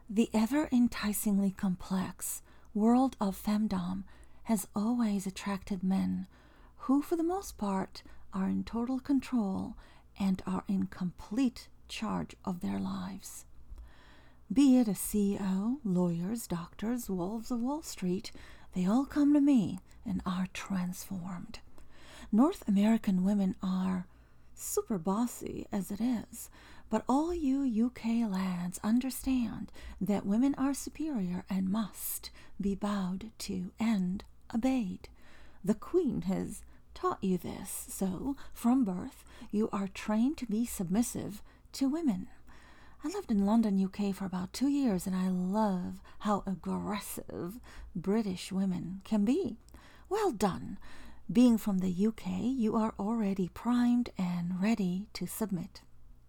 The ever-enticingly complex world of femdom has always attracted men who, for the most part, are in total control and are in complete charge of their lives. Be it a CEO, lawyers, doctors, wolves of Wall Street, they all come to me and are transformed. North American women are super bossy as it is, but all you UK lads understand that women are superior and must be bowed to and obeyed. The Queen has taught you this, so from birth you are trained to be submissive to women. I lived in London, UK for about 2 years, and I love how aggressive British women can be. Well done. Being from the UK, you are already primed and ready to submit.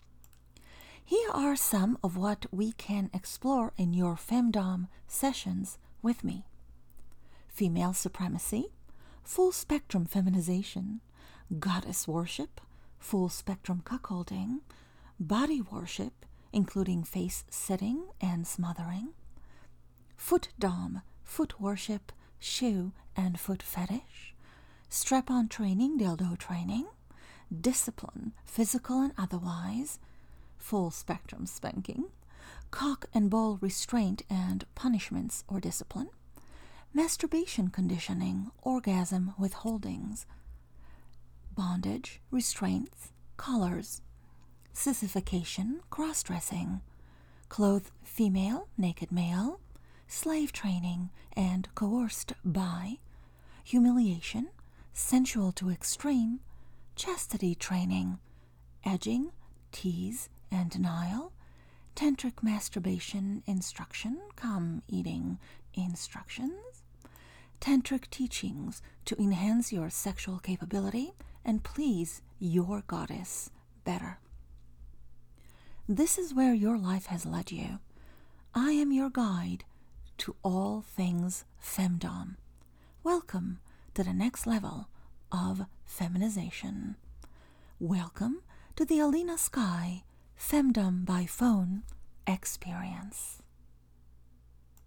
Here are some of what we can explore in your femdom sessions with me. Female supremacy, full spectrum feminization, goddess worship, full spectrum cuckolding, body worship, including face sitting and smothering, foot dom, foot worship, shoe and foot fetish, strap-on training, dildo training, discipline, physical and otherwise, full spectrum spanking, cock and ball restraint and punishments or discipline, masturbation conditioning, orgasm withholdings, bondage, restraints, collars, sissification, cross-dressing, clothed female, naked male, slave training and coerced by, humiliation, sensual to extreme, chastity training, edging, tease and denial, tantric masturbation instruction, cum eating instructions, tantric teachings to enhance your sexual capability and please your goddess better. This is where your life has led you. I am your guide to all things femdom. Welcome to the next level of feminization. Welcome to the Alina Sky Femdom by Phone experience.